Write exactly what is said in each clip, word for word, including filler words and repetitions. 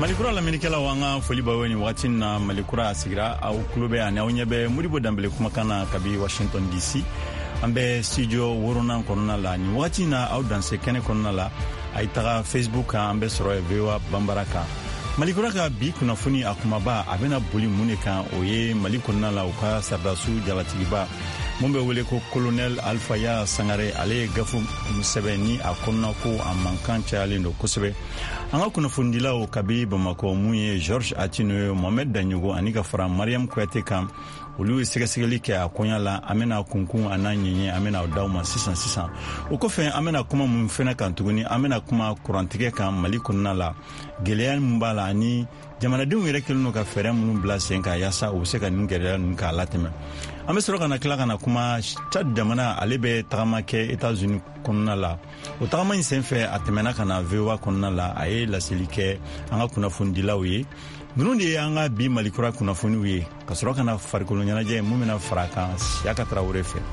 Malikura laminikela wanga foli baweni wakati na Malikura asigira au klube ya nyebe Modibo Dembele kumakana kabi Washington D C ambe studio worona konona la ni wakati na au danse kene konona la aitaga Facebook ambe soro evewa bambaraka Malikura ka bi kuna funi akumaba abena buli muneka oye Malikona la uka sardasu jalatigiba mumbe wele ko colonel Alpha ya Sangare ale gafu musebeni akonna ko amankancha ale no kosebe anga kuna fundila o kabi Bamako muye George Atino Mohamed Danyugo anika fara Mariam Kouyaté kam olu segesegeli ke akonya la amena kunkun ananyenye amena dauma six cents six cents ukofe amena kuma mumfena kan tuguni amena kuma kurantike kan Malikona la geleyan mbala ni jamana dum yere kelno ka fere mun blasen ka yasa o se ka ngere nun ka lateme amesoro kana kila kana kuma Chad jamana alebe tagamake États-Unis konna la o tagama insenfe atemena kana vewa konna la aye la selike anga kuna fundila wi nunundi anga bi Malikura kuna funi wi kasoro kana farikolo nyanaje mumena faraka yaka Traoré fe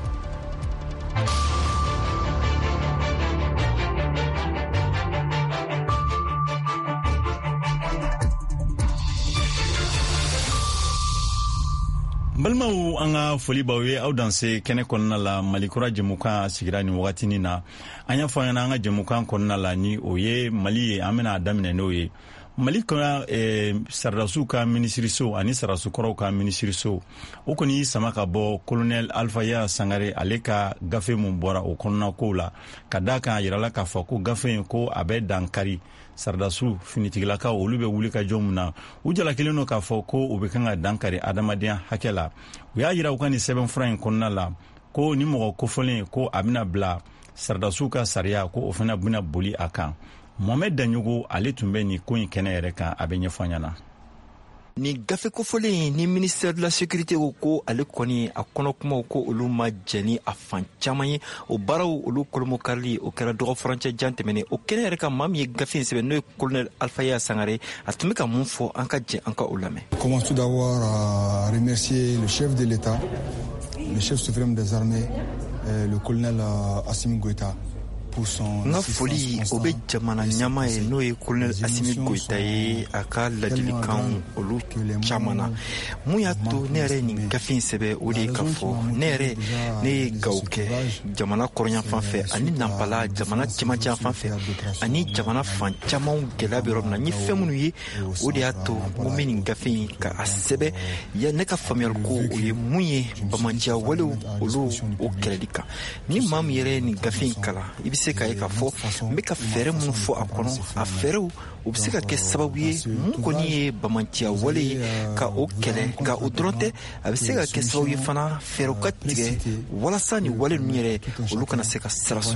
Balmau anga foli bawe au danse kene konna la Malikura jemuka sigirani wakati nina anya fanya anga jemuka konna la ni oye Mali amena adamine noye Malikura e sardasu ka ministry so ani sardasu koro ka ministry so okoni samaka bo colonel Alpha ya Sangare aleka gafe mumbora okonna kola kadaka yirala ka fa ko gafe ko abe dankari sardasu finitigila ka olube wulika jomna ujala keleno ka fa ko ubekanga dankari adamadia hakela uya yira ukani seven franc konna la ko ni mo ko folen ko abina bla sardasu ka saria ko ofena buna boli aka Mohamed Danyugo ale tumbe ni ko kene yere kan abenye fanyana ni gafe ko fole ni ministère de la sécurité ko ale koni akono kuma ko uluma jeni afan chamaye o baraw ulu kolmo karli o kera do français jantemene o kene yere kan mam ye gafe sebe no colonel Alpha ya Sangare atumika munfo anka je anka ulame. Commence tout d'abord à remercier le chef de l'État, le chef suprême des armées, le colonel Assimi Goïta. Nga foli obe jamana nyama e no e colonel Assimi Goïta e aka ladilikan olu chamana muya to nere ni gafin sebe odi kafo nere ne gauke jamana kornya fanfe ani nampala jamana chimacha fanfe ani jamana fan chamon gelabe robna ni femunu yi odi ato ngomeni gafin ka asebe ya ne ka famel ko oye muye bamanja wale olu o keledika ni mam yere ni gafin kala se ka eka fo me ka fere mun fo akono a fere u se ka ke sababu ye mun koni bamantia wale ka o kele ka o dronte a se ka ke sababu ye fana fere ka tige wala sani wale nyere o lukana se ka saraso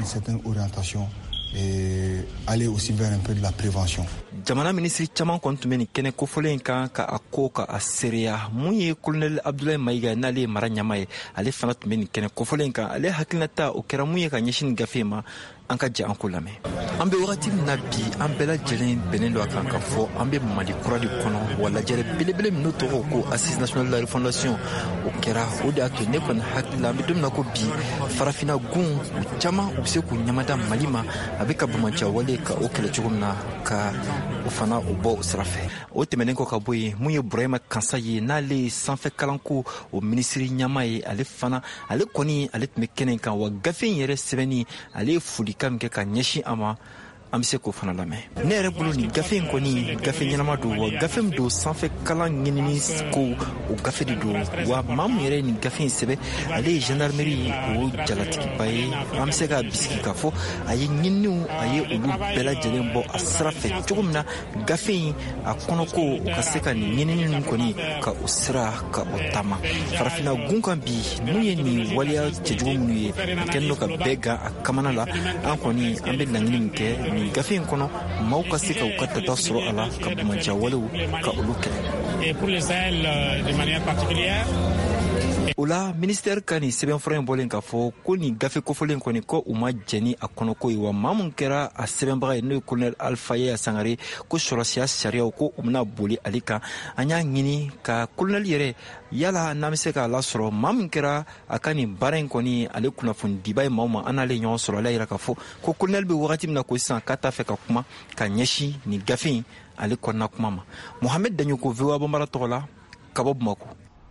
et aller aussi vers un peu de la prévention. Jamana ministre chaman kontumeni kene kofolen kan ka akoka aseria muye colonel Abdoulaye Maïga nale maranyamaye ale fana tumeni kene kofolen kan ale hakilata o kera muye ka nyeshin gafema anka je ankolame ambe wakati nabi ambela jelen benendo akanka fo ambe Malikura di kono wala jere bilebele minuto ko assise nationale de la refondation o kera oda to ne kon hakila ambe dum nako bi farafina gun chama ubse ku nyamata malima abeka bamancha wale ka okele chugumna ka ufana ubo srafe o temenenko ka boye muye Brahima Kansaye nale sanfe kalanko o ministre nyamaye ale fana ale koni ale mekenen kan wa gafen yere sebeni ale fuli kam ke ka nyeshi ama amse ko fana lame nere bulu ni gafe ko ni gafe nyama do wa gafe do sanfe kala ngini ko o gafe do wa mam yere ni gafe sebe ale gendarmerie o jalatiki bay amse ga biski ka fo ayi nyinu ayi ulu bela jelembo asrafe chugumna gafe akono ko ka seka ni nyini ko ni ka usra ka otama farafina gunkan bi nuye ni waliya tejumu nuye kenno ka bega akamana la ankoni ambe langini ke ni gafin kono mauka sika ukata soro ala ka bumancha wale ka uluke et pour les ailes de manière particulière Ola ministère kani seben frère bolen ka fo ko ni gafe ko folen ko ni ko uma jeni akono ko iwa mamun kera a seben baga no colonel Alpha ya Sangare ko sorosia sharia ko umna boli alika anya ngini ka colonel yere yala namise ka la soro mamun kera akani baren ko ni ale kuna fun dibay mama anale nyon soro la ira ka fo ko colonel be wakati mna ko san kata fe ka kuma ka nyeshi ni gafe ale kɔnɔna kuma ma. Mohamed Danyoko V O A Bambara tɔgɔ la ka bɔ Bamako.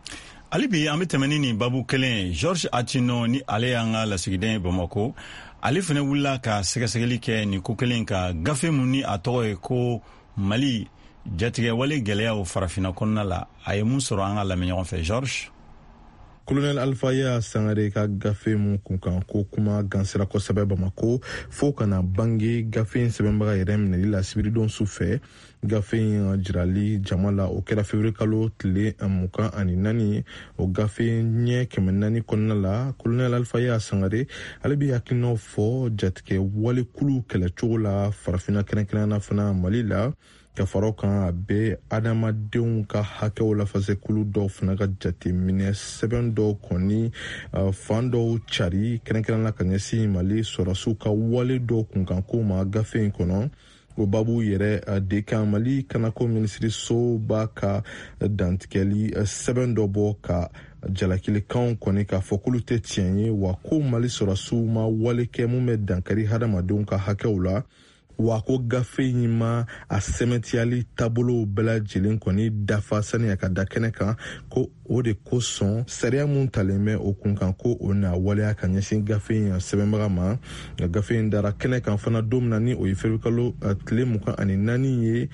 Ali bi an bɛ tɛmɛni ni babu kelen George Atino ni ale y'an ka lasigiden Bamako. Ale fana wulila ka sɛgɛsɛgɛli kɛ ni ko kelen ka gafe mun ni a tɔgɔ ye ko Mali jatigɛ wale gɛlɛyaw farafina kɔnɔna la. A ye mun sɔrɔ an ka lamɛn ɲɔgɔn fɛ George. Colonel Alpha Yaya Sangare ka gafe mun kunkan ko kuma gansira kosɛbɛ Bamako fo kana bange gafe in sɛbɛnbaga yɛrɛ minɛli la sibiridon su fɛ. Gafe in jirali jama la o kɛra février kalo tile mugan ani naani o gafe ɲɛ kɛmɛ naani kɔnɔna la Colonel Alpha Yaya Sangare ale bi hakilinaw fɔ jatigɛ wale kulu kɛlɛcogo la farafina kɛrɛnkɛrɛnnena fana Mali la ka faraw kan a bɛ adamadenw ka hakɛw lafasɛkulu dɔw fana ka jateminɛ sɛbɛn dɔw kɔni fan dɔw cari kɛrɛnkɛrɛnnena ka ɲɛsin Mali sɔrɔsiw ka wale dɔw kunkanko ma gafe in kɔnɔ. O babu yɛrɛ de kan Mali kanako minisiriso b'a ka dantigɛli sɛbɛn dɔ bɔ ka jalakilikanw kɔni k'a fɔ k'olu tɛ tiɲɛ ye wa ko Mali sɔrɔsiw ma wale kɛ mun bɛ dankari hadamadenw ka hakɛw la. Wa ko gafe in ma a sɛmɛtiyali taabolow bɛɛ lajɛlen kɔni dafa sani a ka da kɛnɛ kan ko o de kosɔn sariya mun talen bɛ o kun kan ko o na waleya ka ɲɛsin gafe in sɛbɛnbaga ma. Gafe in dara kɛnɛ kan fana don min na ni o ye février kalo tile mugan ani naani ye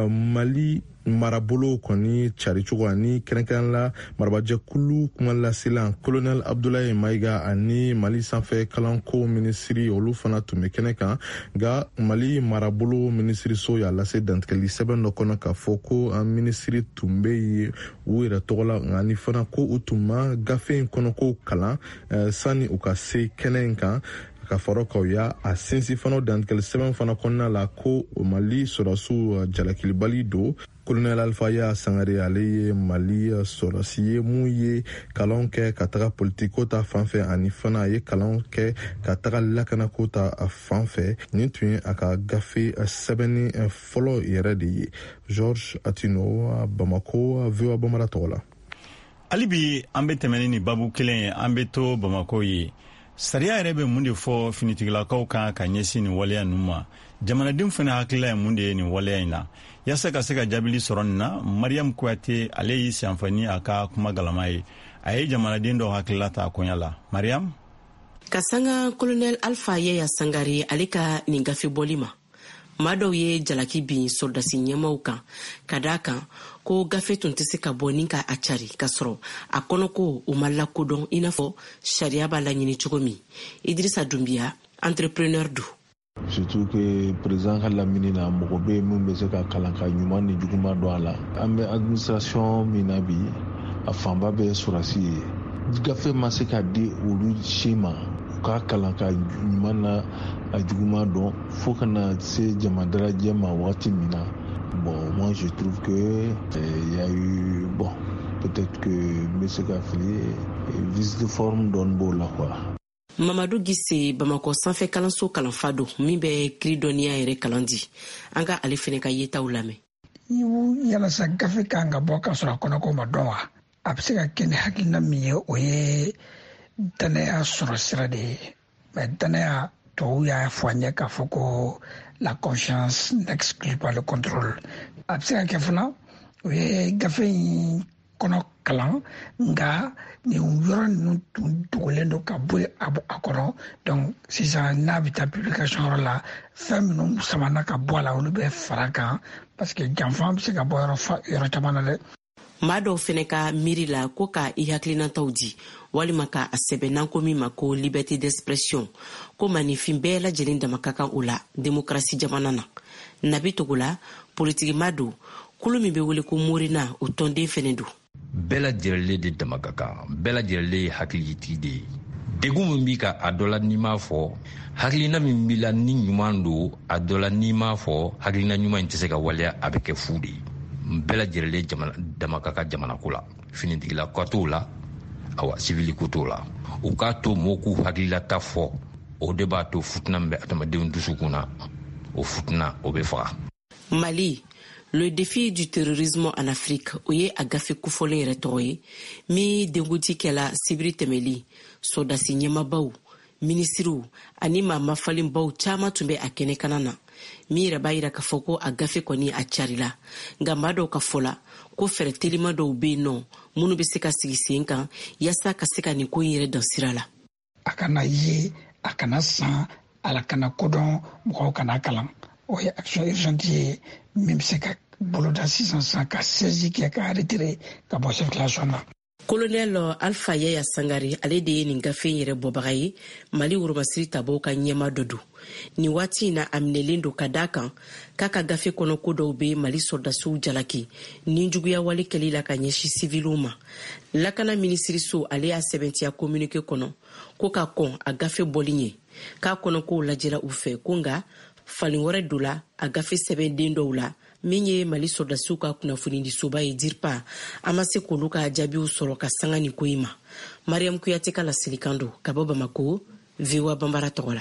Mali marabolo kɔni caricogo ani kɛrɛnkɛrɛnnela marabajɛkulu kumalasilan Colonel Abdoulaye Maiga ani Mali sanfɛ kalanko minisiri olu fana tun bɛ kɛnɛ kan nka Mali marabolo minisiriso y'a lase dantigɛli sɛbɛn dɔ kɔnɔ k'a fɔ ko an minisiri tun bɛ yen u yɛrɛ tɔgɔ la ani fana ko u tun ma gafe in kɔnɔ ko kalan sani u ka se kɛnɛ in kan. Ka faro kaw ya a sinsi fana dantigɛli sɛbɛn fana kɔnɔna la ko Mali sɔrɔsiw jalakilibali do. Colonel Alpha Yaya Sangare ale ye Mali sɔrɔsi ye mun ye kalan kɛ ka taga politiko ta fanfɛ ani fana a ye kalan kɛ ka taga lakanako ta fanfɛ. Nin tun ye a ka gafe sɛbɛnni fɔlɔ yɛrɛ de ye. George Atino Bamako V O A Bambara tɔgɔ la. Ali bi an bɛ tɛmɛni ni babu kelen ye an bɛ to Bamako ye. Sariya yɛrɛ bɛ mun de fɔ finitigilakaw kan ka ɲɛsin nin waleya ninnu ma. Jamanadenw fana hakilila ye mun de ye nin waleya in na. Yasa ka se ka jaabili sɔrɔ nin na Mariam Kuyate ale y'i sanfani a ka kuma galama ye. A ye jamanaden dɔw hakilila ta koɲa la. Mariam? Ka sanga Colonel Alpha Yaya Sangare ale ka nin gafe bɔli ma. Maa dɔw ye jalaki bin sɔrdasi ɲɛmaw kan ka d'a kan ko gafe tun tɛ se ka bɔ ni ka a cari ka sɔrɔ a kɔnɔ ko o ma lakodɔn i n'a fɔ sariya b'a laɲini cogo min. Idrissa Doumbia entrepreneur do. Surtout que président ka lamini na mɔgɔ bɛ mun bɛ se ka kalan ka ɲuman ni juguman dɔn a la. An bɛ administration min na bi a fanba bɛ sɔrɔsi ye. Gafe ma se ka di olu si ma u ka kalan ka ɲuman na a juguman dɔn fo kana se jama darajɛ ma waati min na. Bon, moi je trouve que il euh, y a eu bon peut-être que M. Gafli visite de forme donne beau la quoi. Mamadou Gisse Bamako sanfɛ kalanso kalanfa do min bɛ kiri dɔnniya yɛrɛ kalan di an ka ale fɛnɛ ka yetaw lamɛn. Yalasa gafe kan ka bɔ ka sɔrɔ a kɔnɔ ko ma dɔn wa a bɛ se ka kɛ ni hakilina min ye o ye danaya sɔrɔ sira de ye mais danaya tɔw y'a fɔ an ye k'a fɔ ko la confiance n'exclut pas le contrôle. A bɛ se ka kɛ fana o ye gafe in kɔnɔ kalan nka nin yɔrɔ ninnu tun dogolen don ka bɔ a kɔnɔ donc sisan n'a bɛ taa publication yɔrɔ la fɛn minnu samana ka bɔ a la olu bɛ fara kan parce que janfa bɛ se ka bɔ yɔrɔ yɔrɔ caman na dɛ. Maa dɔw fɛnɛ ka miiri la ko ka i hakilinataw di walima ka a sɛbɛn n'an ko min ma ko liberté d'expression ko manifin bɛɛ lajɛlen dama ka kan o la démocratie jamana na. Nabi Togola politigima do kulu min bɛ wele ko Morina o tɔnden fɛnɛ do. Bɛɛ lajɛlen de dama ka kan bɛɛ lajɛlen ye hakilitigi de ye. Degun min b'i ka a dɔ la n'i m'a fɔ hakilina min b'i la ni ɲuman do a dɔ la n'i m'a fɔ hakilina ɲuman in tɛ se ka waleya a bɛ kɛ fu de ye. Bɛɛ lajɛlen jamana dama ka kan jamana ko la finitigila ko t'o la awa civil ko t'o la u k'a to mɔgɔw k'u hakililata fɔ o de b'a to futuna min bɛ adamadenw dusukun na o futuna o bɛ faga. Mali, le défi du terrorisme en Afrique o ye a gafe kofɔlen yɛrɛ tɔgɔ ye min denkuti kɛla sibiri tɛmɛli sɔdasi ɲɛmabaw minisiriw ani maa mafalenbaw caaman tun bɛ a kɛnɛ kana na min yɛrɛ b'a yira k'a fɔ ko a gafe kɔni a carila nka maa dɔw ka fɔ la ko fɛɛrɛ telima dɔw bɛ yen nɔ minnu bɛ se ka sigi sen kan yaasa ka se ka nin ko in yɛrɛ dan sira la. A kana ye a kana san ala kana kodɔn mɔgɔw kana kalan o ye action urgente ye min bɛ se ka boloda sisan san ka saisie kɛ ka retiré ka bɔ circulation na. Colonel Alpha Yaya Sangare ale de ye nin gafe yɛrɛ bɔbaga ye Mali woromasiri tabaw ka ɲɛma dɔ don. Ni waati na a minɛlen don ka da kan k'a ka gafe kɔnɔ ko dɔw bɛ Mali sɔrdasiw jalaki ni juguya wale kɛli la ka ɲɛsin siviluw ma. Lakana minisiriso ale y'a sɛbɛntiya communiqué kɔnɔ ko ka kɔn a gafe bɔli ye k'a kɔnɔ k'o lajɛra u fɛ ko nka falen wɛrɛ don la a gafe sɛbɛnden dɔw la min ye Mali sɔrdasiw ka kunnafoni di soba ye DIRPA a ma se k'olu ka jaabiw sɔrɔ ka sanga ni ko in ma. Mariam Kuyate ka lasilikan don ka bɔ Bamako, V O A Bambara tɔgɔ la.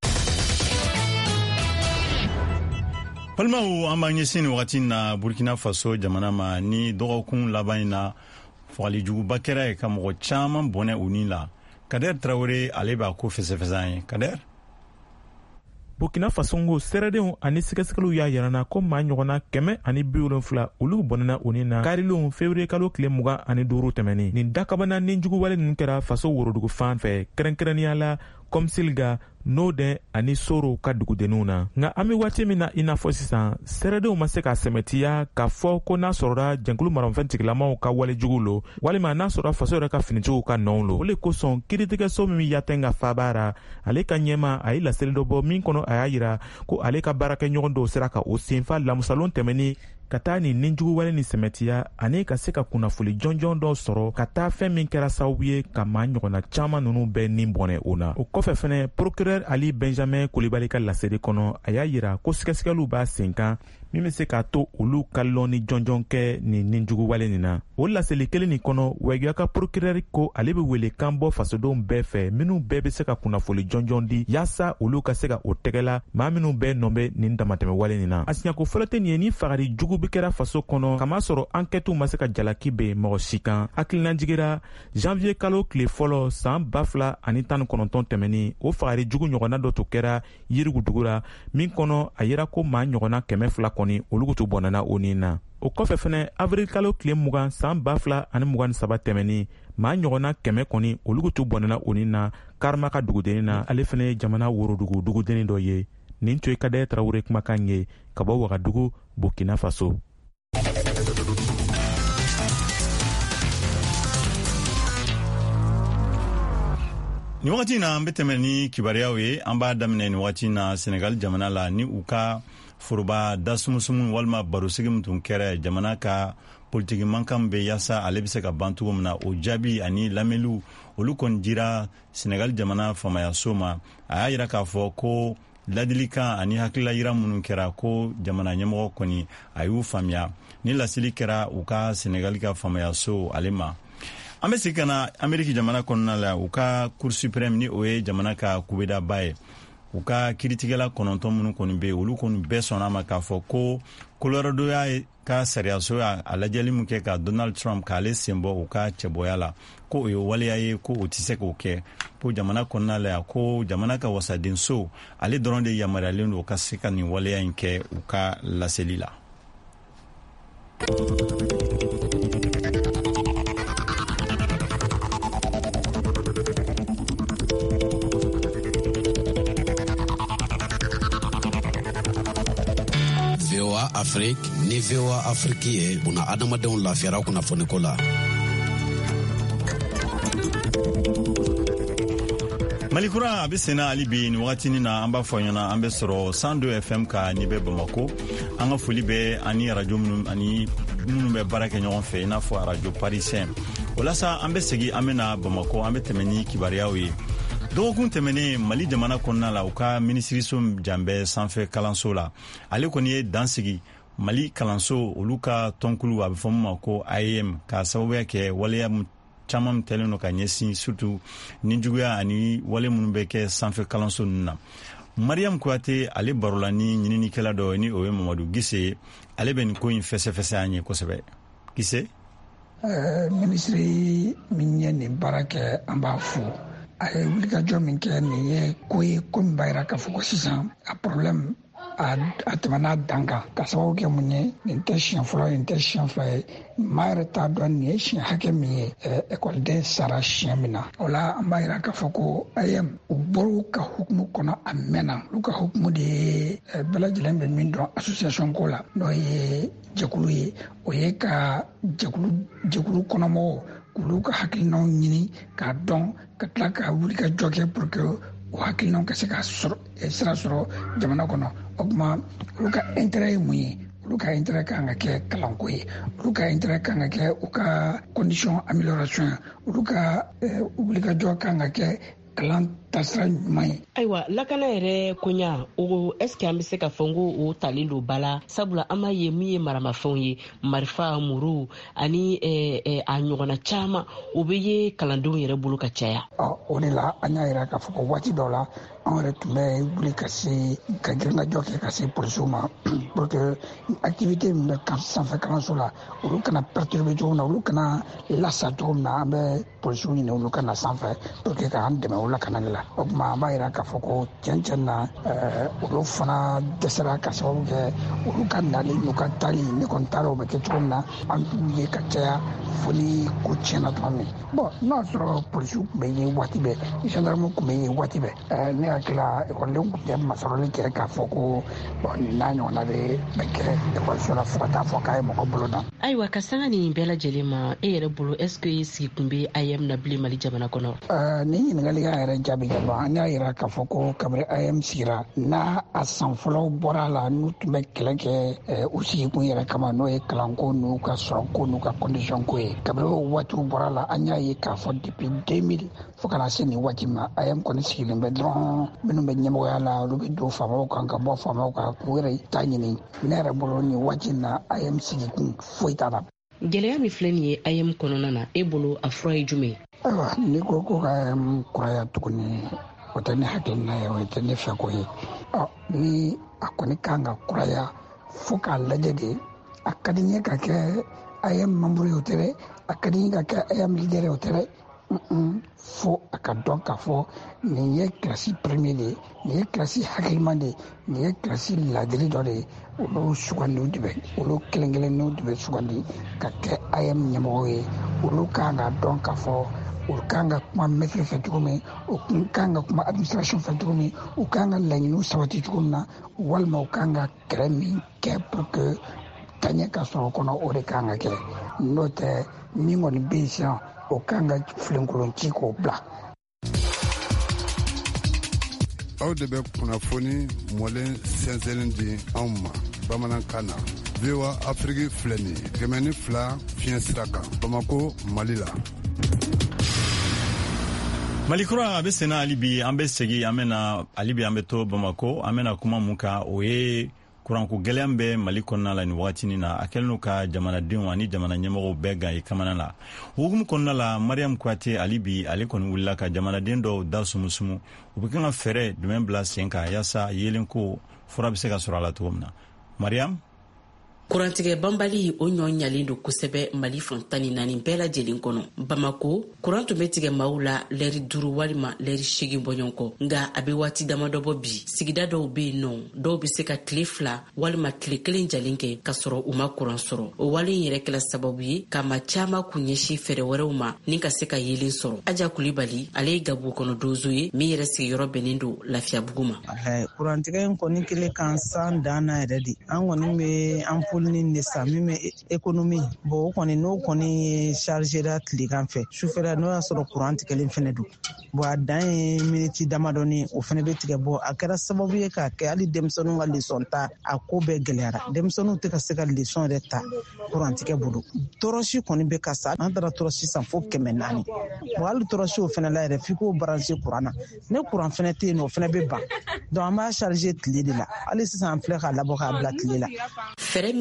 Balimaw, an b'an ɲɛsin nin wagati na Burkina Faso jamana ma ni dɔgɔkun laban in na fagalijuguba kɛra ye ka mɔgɔ caaman bɔnɛ u ni la. Kader Traoré ale b'a ko fɛsɛfɛsan ye. Kader? Burkina Faso ngo sɛrɛdenw ani sɛgɛsɛgɛliw y'a yirana ko maa ɲɔgɔnna kɛmɛ ani bi wolonfila olu bɔnɛna u ni na karilenw février kalo tile mugan ani duuru tɛmɛni. Nin dakabana ni juguwale ninnu kɛra faso worodugu fan fɛ kɛrɛnkɛrɛnnenya la Komsilga, Nodɛ ani Soro ka dugudenninw na. Nka an bɛ waati min na i n'a fɔ sisan sɛrɛdenw ma se ka sɛmɛtiya k'a fɔ ko n'a sɔrɔra jɛnkulu maramafɛn tigilamaw ka walejugu lo walima n'a sɔrɔra faso yɛrɛ ka finitigiw ka nɔw lo. O le kosɔn kiiritigɛso min yatɛn ka fabara ale ka ɲɛma a ye laseli dɔ bɔ min kɔnɔ a y'a yira ko ale ka baarakɛɲɔgɔn dɔw sera ka o senfa lamusalon tɛmɛni ka taa ni ninjuguwale ni sɛmɛtiya ani ka se ka kunnafoli jɔnjɔn dɔ sɔrɔ ka taa fɛn min kɛra sababu ye ka maa ɲɔgɔnna caaman ninnu bɛɛ nin bɔnɛ o na. O kɔfɛ fɛnɛ procureur Ali Benjamin Kulibali ka laseli kɔnɔ a y'a yira ko sɛgɛsɛgɛliw b'a sen kan min bɛ se k'a to olu ka lɔn ni jɔnjɔn kɛ ni ninjuguwale nin na. O laseli kelen nin kɔnɔ wɛgiya ka procureur ko ale bɛ wele kan bɔ fasodenw bɛɛ fɛ minnu bɛɛ bɛ se ka kunnafoli jɔnjɔn di yaasa olu ka se ka o tɛgɛla maa minnu bɛɛ nɔ bɛ nin damatɛmɛwale nin na. A siɲako fɔlɔ tɛ nin ye ni fagari jugu bɛ kɛra faso kɔnɔ kama sɔrɔ enquêtew ma se ka jalaki bɛ mɔgɔ si kan. Hakilina jigira janvier kalo tile fɔlɔ san ba fila ani tan ni kɔnɔntɔn tɛmɛni o fagari jugu ɲɔgɔnna dɔ to kɛra Yirigudugu la min kɔnɔ a yira ko maa ɲɔgɔnna kɛmɛ fila kɔni olugu tu bɔnɛna o ni na. O kɔfɛ fɛnɛ avril kalo tile mugan san ba fila ani mugan ni saba tɛmɛni maa ɲɔgɔnna kɛmɛ kɔni olugu tu bɔnɛna o ni na Karama ka dugudennin na ale fɛnɛ ye jamana worodugu dugudennin dɔ ye. Nin tun ye Kader Traoré kumakan ye ka bɔ Wagadugu, Burkina Faso. Ni wagati na an bɛ tɛmɛ ni kibariyaw ye an b'a daminɛ ni wagati na Senegal jamana la ni u ka foroba dasumusumu walima barosigi min tun kɛra jamana ka politiki mankan bɛ yaasa ale bɛ se ka ban cogo min na o jaabi ani lamɛnliw olu kɔni dira Senegal jamana famayaso ma a y'a yira k'a fɔ ko ladilikan ani hakilila yira minnu kɛra ko jamana ɲɛmɔgɔ kɔni a y'u faamuya ni laseli kɛra u ka Senegal ka famayaso ale ma. An bɛ segin ka na Ameriki jamana kɔnɔna la u ka Cour suprême ni o ye jamana ka kubedaba ye u ka kiiritigɛla kɔnɔntɔn minnu kɔni bɛ olu kɔni bɛɛ sɔnna ma k'a fɔ ko Colorado y'a ka sariyaso y'a lajɛli min kɛ ka Donald Trump k'ale sen bɔ u ka cɛbɔya la ko o ye waleya ye ko o tɛ se k'o kɛ ko jamana kɔnɔna la ko jamana ka wasadenso ale dɔrɔn de yamaruyalen don ka se ka nin waleya in kɛ u ka laseli la. V O A Afrique ni V O A Afrique ye buna adamadenw lafiyara kunnafoniko la. Malikura a bɛ senna hali bi ni wagatinin na an b'a fɔ ɲɛna an bɛ sɔrɔ cent deux F M ka ni bɛ Bamako an ka foli bɛ ani radio minnu ani minnu bɛ baara kɛ ɲɔgɔn fɛ i n'a fɔ radio parisien o la sa an bɛ segin an bɛ na Bamako an bɛ tɛmɛ ni kibariyaw ye. Dɔgɔkun tɛmɛnen Mali jamana kɔnɔna la u ka minisiriso janbɛ sanfɛ kalanso la ale kɔni ye dansigi Mali kalanso olu ka tɔnkulu a bɛ fɔ min ma ko I A M ka sababuya kɛ waleya caman tɛlen don ka ɲɛsin surtout ninjuguya ani wale minnu bɛ kɛ sanfɛ kalanso ninnu na. Mariam Kuyate ale barola ni ɲininikɛla dɔ ni o ye Mamadu Gise ale bɛ nin ko in fɛsɛfɛsɛ an ye kosɛbɛ. Gise? Minisiri min ye nin baara kɛ an b'a fo a ye wulikajɔ min kɛ nin ye ko ye ko min b'a yira k'a fɔ ko sisan a problème a tɛmɛna dan kan ka sababu kɛ mun ye nin tɛ siɲɛ fɔlɔ nin tɛ siɲɛ fila ye maa yɛrɛ t'a dɔn nin ye siɲɛ hakɛ min ye ekɔliden sara siɲɛ min na o la an b'a yira k'a fɔ ko a ye u bɔr'u ka hukumu kɔnɔ a mɛnna olu ka hukumu de ye bɛɛ lajɛlen bɛ min dɔn association ko la n'o ye jɛkulu ye o ye ka jɛkulu jɛkulu kɔnɔmɔgɔw k'olu ka hakilinaw ɲini k'a dɔn ka tila ka wuli ka jɔ kɛ pour que o hakilinaw ka se ka sira sɔrɔ jamana kɔnɔ o tuma olu ka intérêt ye mun ye olu ka intérêt kan ka kɛ kalanko ye olu ka intérêt kan ka kɛ u ka condition amélioration olu ka wulikajɔ kan ka kɛ kalan tasira ɲuman ye. Ayiwa lakana yɛrɛ koɲa o est ce que an bɛ se ka fɔ ko o talen don ba la sabula an b'a ye min ye maramafɛnw ye marifa muru ani a ɲɔgɔnna caman o bɛ ye kalandenw yɛrɛ bolo ka caya. O de la an y'a yira k'a fɔ ko waati dɔw la an yɛrɛ tun bɛ wuli ka se ka girinajɔ kɛ ka se polisiw ma pour que activité min bɛ sanfɛ kalanso la olu kana perturber cogo min na olu kana lasa cogo min na an bɛ polisiw ɲini olu kana sanfɛ pour que k'an dɛmɛ o lakanali la. O tuma an b'a yira k'a fɔ ko tiɲɛ tiɲɛ na olu fana dɛsɛra ka sababu kɛ olu ka nali n'u ka taali ne kɔni taara o bɛ kɛ cogo min na an t'u ye ka caya fo ni ko tiɲɛna tuma min. Bon n'a sɔrɔ polisiw tun bɛ ye waati bɛɛ gendarmew tun bɛ ye waati bɛɛ ne hakili la ekɔlidenw tun tɛ masɔrɔli kɛ k'a fɔ ko nin n'a ɲɔgɔnna de bɛ kɛ ekɔliso la fo ka taa fɔ k'a ye mɔgɔ bolo dan. Ayiwa ka sanga nin bɛɛ lajɛlen ma e yɛrɛ bolo est ce que e sigi kun bɛ A E M na bilen Mali jamana kɔnɔ. Nin ɲininkali y'a yɛrɛ jaabi ka ban an y'a yira k'a fɔ ko kabini A E M sigira n'a a san fɔlɔ bɔra a la n'u tun bɛ kɛlɛ kɛ u sigikun yɛrɛ kama n'o ye kalanko n'u ka sɔrɔko n'u ka condition ko ye kabini o waatiw bɔra a la an y'a ye k'a fɔ depuis deux mille fo kana se nin waati ma A E M kɔni sigilen bɛ dɔrɔn minnu bɛ ɲɛmɔgɔya la olu bɛ don faamaw kan ka bɔ faamaw kan k'u yɛrɛ ta ɲini ne yɛrɛ bolo nin waati na A E M sigikun foyi t'a la. Gɛlɛya min filɛ nin ye A E M kɔnɔna na e bolo a fura ye jumɛn ye? Ayiwa n'i ko ko ka A E M kuraya tuguni o tɛ ne hakilina ye o tɛ ne fɛ ko ye ni a kɔni kan ka kuraya fo k'a lajɛ de a ka di n ye ka kɛ A E M membre ye o tɛ dɛ a ka di n ye ka kɛ A E M leader ye o tɛ dɛ fo a ka dɔn k'a fɔ nin ye kilasi premier de ye nin ye kilasi hakiliman de ye nin ye kilasi ladiri dɔ de ye olu sugandiw de bɛ olu kelen kelenninw de bɛ sugandi ka kɛ A E M ɲɛmɔgɔ ye olu kan ka dɔn k'a fɔ u kan ka kuma maitre fɛ cogo min u kan ka kuma administration fɛ cogo min u kan ka laɲiniw sabati cogo min na walima u kan ka kɛlɛ min kɛ pour que taɲɛ ka sɔrɔ kɔnɔ o de kan ka kɛ n'o tɛ min kɔni bɛ yen sisan o kan ka filenkolon ci k'o bila. Aw de bɛ kunnafoni mɔlen sɛnsɛnlen di anw ma bamanankan na V O A Afrique filɛ nin ye kɛmɛ ni fila fiɲɛ sira kan Bamako Mali la. Malikura a bɛ senna hali bi an bɛ segin an bɛna hali bi an bɛ to Bamako an bɛna kuma mun kan o ye kuranko gɛlɛya bɛ Mali kɔnɔna la nin wagati na a kɛlen don ka jamanadenw ani jamana ɲɛmɔgɔw bɛɛ gan i kamana la. Hukumu kɔnɔna la Mariam Kuyate hali bi ale kɔni wulila ka jamanaden dɔw da sumusumu u bɛ kan ka fɛɛrɛ jumɛn bila sen kan yaasa yelenko fura bɛ se ka sɔrɔ a la cogo min na. Mariam kurantigɛ banbali o ɲɔ ɲalen don kosɛbɛ Mali fan tan ni naani bɛɛ lajɛlen kɔnɔ. Bamako kuran tun bɛ tigɛ maaw la lɛri duuru walima lɛri segin bɔɲɔgɔn kɔ nka a bɛ waati damadɔ bɔ bi sigida dɔw bɛ yen nɔ dɔw bɛ se ka tile fila walima tile kelen jalen kɛ ka sɔrɔ u ma kuran sɔrɔ o wale in yɛrɛ kɛla sababu ye ka maa caman kun ɲɛsin fɛɛrɛ wɛrɛw ma ni ka se ka yelen sɔrɔ. Aja Kulibali ale ye Gabugu kɔnɔ donso ye min yɛrɛ sigiyɔrɔ bɛnnen don Lafiyabugu ma. Kurantigɛ in kɔni kelen kan san dan na yɛrɛ de an kɔni bɛ an ni de sa min bɛ économie bon o kɔni n'o kɔni chargera tilegan fɛ sufɛla n'o y'a sɔrɔ courant tigɛlen fɛnɛ don bon a dan ye miniti damadɔni o fɛnɛ bɛ tigɛ bɔ a kɛra sababu ye k'a kɛ hali denmisɛnninw ka leçon ta a ko bɛɛ gɛlɛyara denmisɛnninw tɛ ka se ka leçon yɛrɛ ta courant tigɛ bolo tɔrɔsi kɔni bɛ ka sa an taara tɔrɔsi san fo kɛmɛ naani bon hali tɔrɔsi o fɛnɛ la yɛrɛ f'i k'o brancher courant na ne courant fɛnɛ tɛ yen nɔ o fɛnɛ bɛ ban donc an b'a charger tile de la hali sisan an filɛ k'a labɔ k'a bila tile la. Fɛrɛ min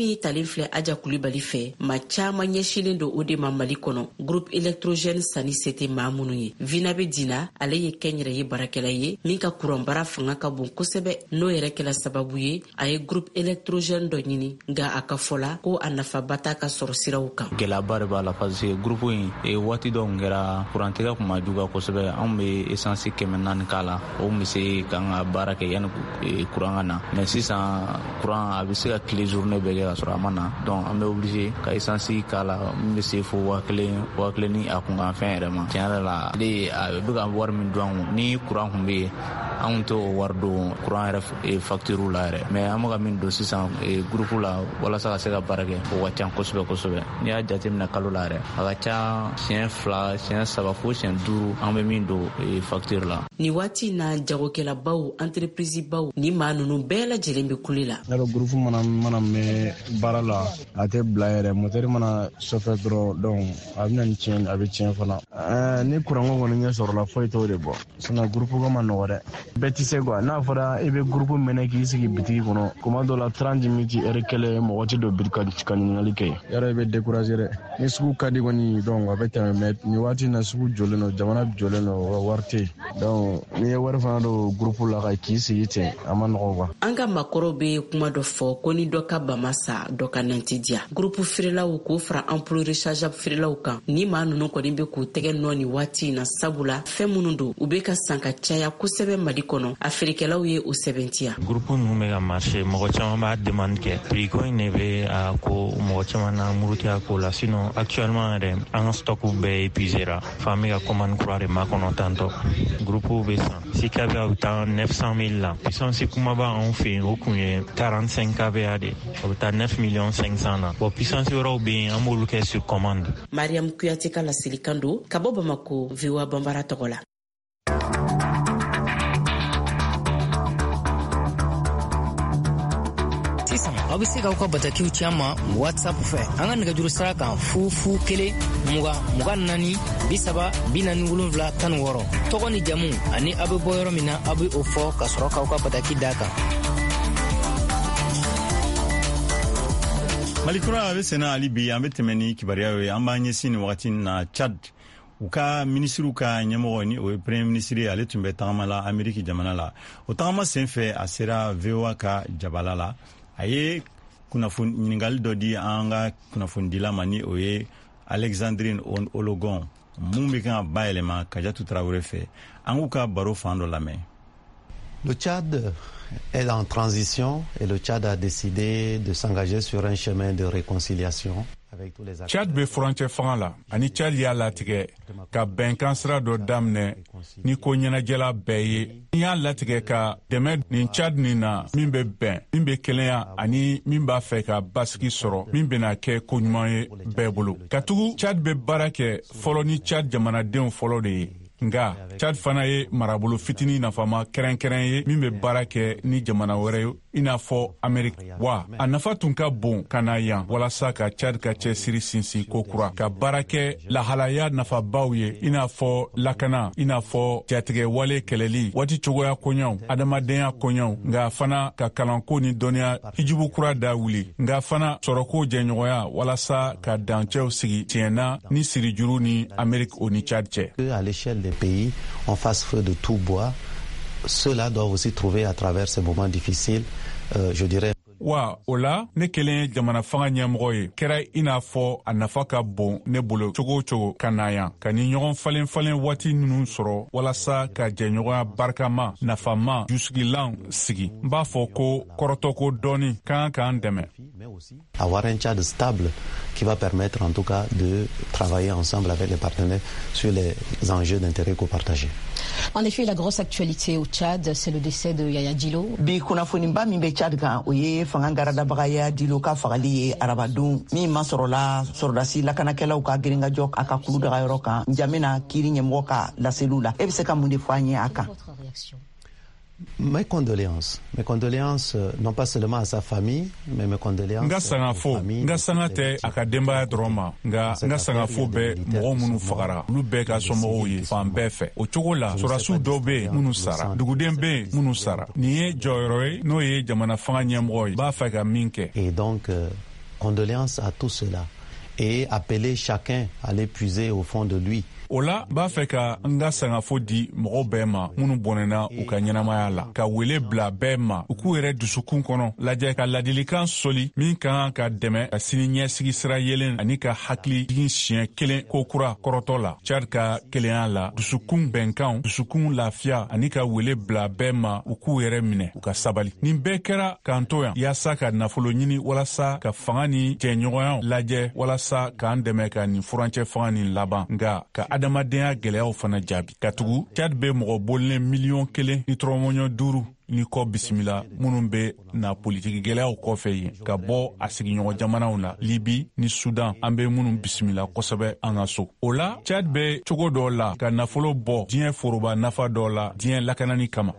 min talen filɛ Aja Kulibali fɛ ma caaman ɲɛsilen do o de ma Mali kɔnɔ groupe électrogène sani se tɛ maa minnu ye. Vinabe Dina ale ye kɛnyɛrɛ ye barakɛla ye min ka kuran bara fanga ka bon kosɛbɛ n'o yɛrɛ kɛla sababu ye a ye groupe électrogène dɔ ɲini nga a ka fɔla ko a nafaba t'a ka sɔrɔ siraw kan. Gɛlɛyaba de b'a la parce que groupe in e waati dɔw kɛra kurantigɛ kun ma juguya kosɛbɛ. Anw be essence kɛmɛ naani k'a la o be se k'an ka baara kɛ yani kuran ka na mais sisan kuran a be se ka tile journée bɛɛ kɛ ka sɔrɔ a ma na donc an be obligé ka essence k'a la min be se fo waa kelen waa kelen ni a kunkan fɛn yɛrɛ ma. Tiɲɛ yɛrɛ la ale a be ka wari min don an kun ni kuran kun be yen anw t'o wari don kuran yɛrɛ facture la yɛrɛ mais an be ka min don sisan groupe la walasa ka se ka baara kɛ o ka ca kosɛbɛ kosɛbɛ. N'i y'a jateminɛ kalo la yɛrɛ a ka ca siɲɛ fila siɲɛ saba fo siɲɛ duuru an be min don facture la. Ni waati na jagokɛlabaw entreprise baw ni maa nunu bɛɛ lajɛlen be kule la. Yalo groupe mana mana me baara la a tɛ bila yɛrɛ moteur mana chauffer dɔrɔn donc a bɛna ni tiɲɛ a bɛ tiɲɛ fana. Ɛɛ ni kuranko kɔni ɲɛ sɔrɔla foyi t'o de bɔ sinon groupe ko ma nɔgɔ dɛ. Bɛɛ ti se quoi n'a fɔra i bɛ groupe mɛnɛ k'i sigi bitigi kɔnɔ kuma dɔ la trente minutes heure kelen mɔgɔ ti don bitigi ka ɲininkali kɛ yɔrɔ i bɛ décourager dɛ. Ni sugu ka di kɔni donc a bɛ tɛmɛ mais ni waati na sugu jɔlen don jamana jɔlen don wari tɛ yen donc n'i ye wari fana don groupe la ka k'i sigi ten a ma nɔgɔ quoi. An ka makɔrɔw be kuma dɔ fɔ ko ni dɔ ka bama sa dɔ ka nan tɛ diya. Groupe feerelaw k'o fara ampoule rechargeable feerelaw kan ni maa nunu kɔni be k'u tɛgɛ nɔ ni waati na sabula fɛn minnu don u be ka san ka caya kosɛbɛ Mali kɔnɔ a feerekɛlaw ye o sɛbɛntiya. Groupe ninnu bɛ ka marché mɔgɔ caman b'a demande kɛ prix ko in de be a ko mɔgɔ caman na murutiya ko la sinon actuellement yɛrɛ an ka stock bɛɛ épuisera f'an bɛ ka commande kura de makɔnɔ tantɔ. Groupe bɛ san six K V A bɛ taa neuf cent mille la puissance kumaba anw fɛ yen o kun ye quarante-cinq K V A de o bɛ taa neuf millions cinq cents na bon puissance wɛrɛw bɛ yen an b'olu kɛ sur commande. Mariam Kuyate ka laselikan don ka bɔ Bamako V O A Banbara tɔgɔ la. aw be se k'aw ka batakiw ci an ma whatsapp fɛ an ka nɛgɛjuru sira kan fu fu kelen mugan mugan naani bi saba bi naani wolonwula tan ni wɔɔrɔ tɔgɔ ni jamu ani aw be bɔ yɔrɔ min na aw be o fɔ ka sɔrɔ k'aw ka bataki d'a kan. Malikura a be sena hali bi an be tɛmɛ ni kibariyaw ye an b'an ɲɛsin ni wagati na Chad u ka ministriw ka ɲɛmɔgɔ ni o ye premier ministre ale tun bɛ tagama la Ameriki jamana la o tagama sen fɛ a sera V O A ka jabala la a ye kunnafoni ɲininkali dɔ di an ka kunnafonidila ma ni o ye Alexandrine Ologon mun bɛ kan ka bayɛlɛma Kadiatou Traoré fɛ an k'u ka baro fan dɔ lamɛn. Le Tchad est en transition et le Tchad a décidé de s'engager sur un chemin de réconciliation. Tchad be furancɛ fanga la ani Tchad y'a latigɛ ka bɛnkan sira dɔ daminɛ ni ko ɲɛnajɛla bɛɛ ye. Ni y'a latigɛ ka dɛmɛ nin Tchad nin na min be bɛn min be kelenya ani min b'a fɛ ka basigi sɔrɔ min bena kɛ ko ɲuman ye bɛɛ bolo. Katugu Tchad be baara kɛ fɔlɔ ni Tchad jamanadenw fɔlɔ de ye. Nga Tchad fana ye marabolo fitini nafama kɛrɛnkɛrɛn ye min be baara kɛ ni jamana wɛrɛ ye i n'a fɔ Ameriki wa a nafa tun ka bon ka na yan walasa ka Tchad ka cɛsiri sinsin ko kura ka baara kɛ lahalaya nafabaw ye i n'a fɔ lakana i n'a fɔ jatigɛ wale kɛlɛli waati cogoya koɲɛw adamadenya koɲɛw nga fana ka kalanko ni dɔnniya hijibu kura da wuli nga fana sɔrɔko jɛɲɔgɔnya walasa ka dancɛw sigi tiɲɛna ni sirijuru ni Ameriki o ni Tchad cɛ. Les pays en face feu de tout bois, ceux-là doivent aussi trouver à travers ces moments difficiles, euh, je dirais. Wa o la ne kelen jamana fanga ɲɛmɔgɔ ye kɛra i n'a fɔ a nafa ka bon ne bolo cogo o cogo ka na yan ka ni ɲɔgɔn falen falen waati ninnu sɔrɔ walasa ka jɛɲɔgɔnya barikama nafama jusigilan sigi n b'a fɔ ko kɔrɔtɔko dɔɔni kan k'an dɛmɛ. Avoir un Tchad stable qui va permettre en tout cas de travailler ensemble avec les partenaires sur les enjeux d'intérêt copartagé. En effet, la grosse actualité au Tchad, c'est le décès de Yaya Dilo. Bi kunnafoni ba min bɛ Tchad kan o ye fanga garadabaga Yaya Dilo ka fagali ye arabadon min ma sɔrɔ la sɔrɔdasi lakanakɛlaw ka girinkajɔ a ka kulu daga yɔrɔ kan N'Djamena kiri ɲɛmɔgɔ ka laseliw la e bɛ se ka mun de fɔ an ye a kan? Mes condoléances. Mes condoléances, euh, non pas seulement à sa famille, mais mes condoléances. Nga sanga fo, nga sanga te a ka denbaya dɔrɔn ma, nga nga sanga fo bɛ mɔgɔ minnu fagara, olu bɛɛ ka somɔgɔw ye fan bɛɛ fɛ. O cogo la, sɔrɔdasiw dɔw bɛ yen minnu sara, duguden bɛ yen minnu sara. Nin ye jɔyɔrɔ ye n'o ye jamana fanga ɲɛmɔgɔ ye, b'a fɛ ka min kɛ. Et donc, euh, condoléances à tout cela et appeler chacun à aller puiser au fond de lui. O la b'a fɛ ka n ka sangafo di mɔgɔ bɛɛ ma minnu bɔnɛna u ka ɲɛnamaya la ka wele bila bɛɛ ma u k'u yɛrɛ dusukun kɔnɔ lajɛ ka ladilikan soli min ka kan ka dɛmɛ ka sini ɲɛsigi sira yelen ani ka hakili jigin siɲɛ kelen ko kura kɔrɔtɔ la. Chad ka kelenya la dusukun bɛnkanw dusukun lafiya ani ka wele bila bɛɛ ma u k'u yɛrɛ minɛ u ka sabali. Nin bɛɛ kɛra k'an to yan yaasa ka nafolo ɲini walasa ka fanga ni jɛɲɔgɔnyaw lajɛ walasa k'an dɛmɛ ka nin furancɛ fanga nin laban nga ka adamadenya gɛlɛyaw fana jaabi. Katugu Chad be mɔgɔ bolilen miliyɔn kelen ni tɔrɔmɔɲɔ duuru ni kɔ bisimila minnu be na politiki gɛlɛyaw kɔfɛ yen ka bɔ a sigiɲɔgɔn jamanaw la Libi ni Sudan an be minnu bisimila kosɛbɛ an ka so. O la Chad be cogo dɔ la ka nafolo bɔ diɲɛ foroba nafa dɔ la diɲɛ lakanani kama.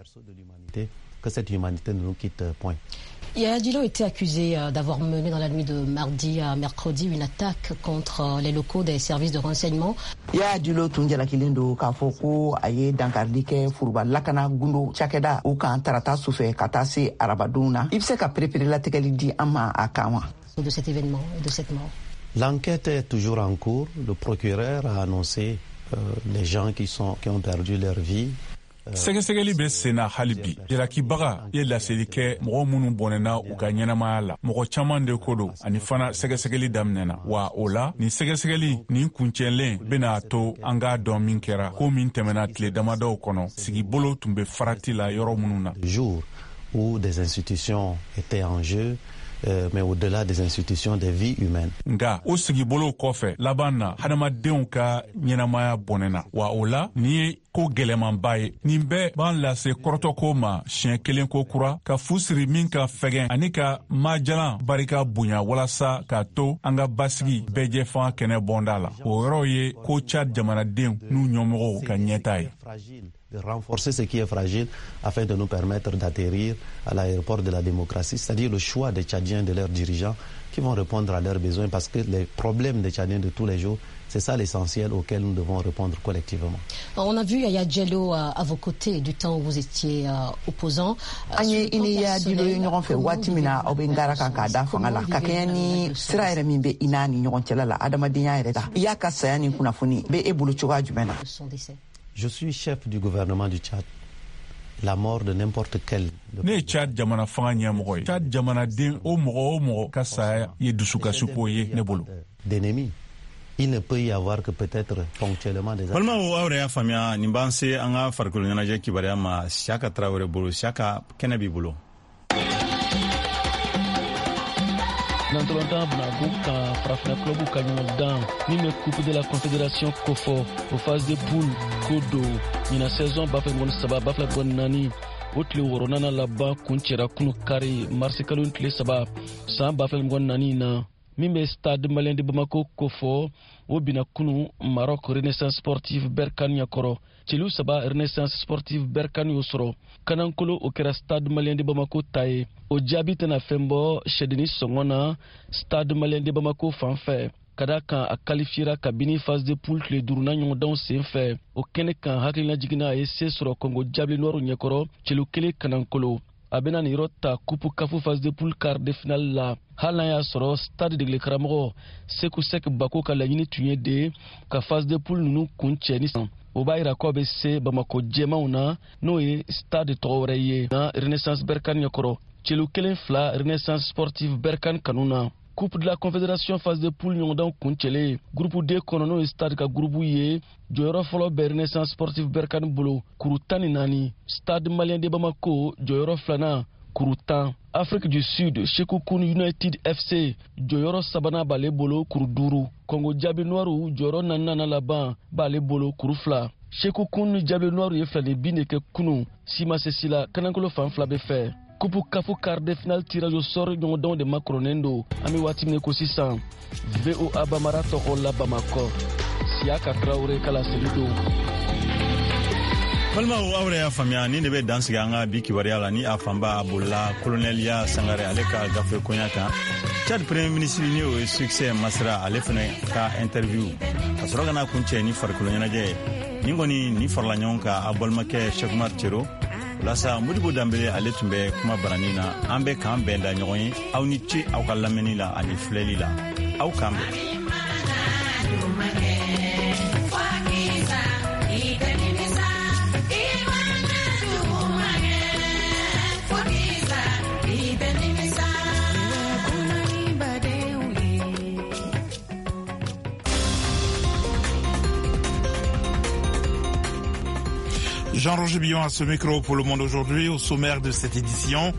Que cette humanité ne nous quitte point. Yaya Dillo était accusé d'avoir mené dans la nuit de mardi à mercredi une attaque contre les locaux des services de renseignement. Yaya Dillo tun jalakilen do k'a fɔ ko a ye dankarili kɛ furuba lakana gundo cakɛda u kan tarata sufɛ ka taa se arabadon na. I be se ka perepere latigɛli di an ma a kan wa? De cet événement et de cette mort. L'enquête est toujours en cours. Le procureur a annoncé euh, les gens qui, sont, qui ont perdu leur vie. Sɛgɛsɛgɛli bɛ sen na hali bi jalakibaga ye laseli kɛ mɔgɔ minnu bɔnɛna u ka ɲɛnamaya la mɔgɔ caman de ko don ani fana sɛgɛsɛgɛli daminɛna wa o la nin sɛgɛsɛgɛli nin kuncɛlen bena to an k'a dɔn min kɛra ko min tɛmɛna tile damadɔw kɔnɔ sigibolo tun bɛ farati la yɔrɔ minnu na. Jour où des institutions étaient en jeu. Euh, mais au-delà des institutions, des vies humaines. Nga o sigibolo kɔfɛ laban na hadamadenw ka ɲɛnamaya bɔnɛna wa o la ni ye ko gɛlɛmanba ye nin bɛɛ b'an lase kɔrɔtɔko ma siɲɛ kelen ko kura ka fu siri min ka fɛgɛn ani ka majalan barika bonya walasa k'a to an ka basigi bɛɛjɛ fanga kɛnɛ bɔnda la o yɔrɔ ye ko Chad jamanadenw n'u ɲɛmɔgɔw ka ɲɛta ye. De renforcer ce qui est fragile afin de nous permettre d'atterrir à l'aéroport de la démocratie, c'est-à-dire le choix des Tchadiens, de leurs dirigeants qui vont répondre à leurs besoins parce que les problèmes des Tchadiens de tous les jours, c'est ça l'essentiel auquel nous devons répondre collectivement. On a vu Yaya Dillo à, à vos côtés du temps où vous étiez euh, opposant. Anye ine Yaya Dillo ɲɔgɔn fɛ waati min na aw bɛ ngara kan k'a da fanga la ka kɛɲɛ ni sira yɛrɛ min bɛ i n'a ni ɲɔgɔn cɛla la adamadenya yɛrɛ la i y'a ka saya ni kunnafoni bɛ e bolo cogoya jumɛn na? Je suis chef du gouvernement du Tchad. La mort de n'importe quel. Ne ye Chad jamana fanga ɲɛmɔgɔ ye. Chad jamanaden o mɔgɔ o mɔgɔ ka saya ye dusukasuko ye ne bolo. D'ennemis. Il ne peut y avoir que peut-être ponctuellement des. Balma o aw yɛrɛ y'a faamuya nin b'an se an ka farikolo ɲɛnajɛ kibaruya ma Siyaka Tarawele bolo. Siyaka kɛnɛ b'i bolo. Nantolantan Bnago ka farafina club ka ɲɔgɔn dan min bɛ coupe de la confédération kofɔ o phase de poule ko do ɲina saison ba fila ɲɔgɔn saba ba fila ɲɔgɔn naani o tile wɔɔrɔnan laban kun cɛra kunu kari marisi kalo tile saba san ba fila ɲɔgɔn naani na min bɛ stade malien de Bamako kofɔ o bina kunu Maroc Renaissance sportive Berkane ɲɛkɔrɔ cɛliw saba Renaissance sportive Berkane y'o sɔrɔ kanankolo o kɛra stade malien de Bamako ta ye o jaabi tɛna fɛn bɔ sɛdini sɔngɔ na stade malien de Bamako fan fɛ ka da kan a qualifiera kabini phase de poule tile duuruna ɲɔgɔndanw sen fɛ o kɛnɛ kan hakilina jiginna a ye se sɔrɔ Congo jaabi nɔru ɲɛkɔrɔ cɛliw kelen kanankolo a bena nin yɔrɔ ta coupe kafu phase de poule quart de finale la hali n'an y'a sɔrɔ stade degele karamɔgɔ Seku Sek Bako ka laɲini tun ye de ka phase de poule nunu kun cɛ ni san o b'a yira k'aw bɛ se Bamako jɛmanw na n'o ye stade tɔgɔ wɛrɛ ye na Renaissance Berkane ɲɛkɔrɔ cɛliw kelen fila Renaissance sportive Berkane kanu na coupe de la confédération phase de poule ɲɔgɔndanw kun cɛlen groupe D kɔnɔ n'o ye stade ka groupe ye jɔyɔrɔ fɔlɔ bɛ Renaissance sportive Berkane bolo kuru tan ni naani stade malien de Bamako jɔyɔrɔ filanan kuru tan Afrique du Sud Sekou Kun United F C jɔyɔrɔ sabanan b'ale bolo kuru duuru Congo jaabi noiru jɔyɔrɔ naaninan laban b'ale bolo kuru fila Sekou Kun jaabi noiru ye filani bin de kɛ kunu si ma se si la kanankolo fan fila bɛ fɛ coupe kafu quart de finale tirage au sort ɲɔgɔndanw de makɔrɔnen don an bɛ waati min ko sisan V O A Bamara tɔgɔ la Bamakɔ Siyaka Tarawele kala seli don. Balimaw aw yɛrɛ y'a faamuya nin de bɛ dansigi an ka bi kibaruya la ni a fanba a bolila colonel Ya Sangare ale ka gafe koɲa kan Chad premier ministre ni o ye succès Masra ale fana ka interview ka sɔrɔ ka na kun cɛ ni farikolo ɲɛnajɛ nin kɔni ni farala ɲɔgɔn kan a balimakɛ Cheikh Umar Cero walasa Modibo Dambele ale tun bɛ kuma barani na an bɛ k'an bɛn da ɲɔgɔn ye aw ni ce aw ka lamɛnni la ani filɛli la aw k'an bɛn. Jean-Roger Billon à ce micro pour Le Monde aujourd'hui. Au sommaire de cette édition,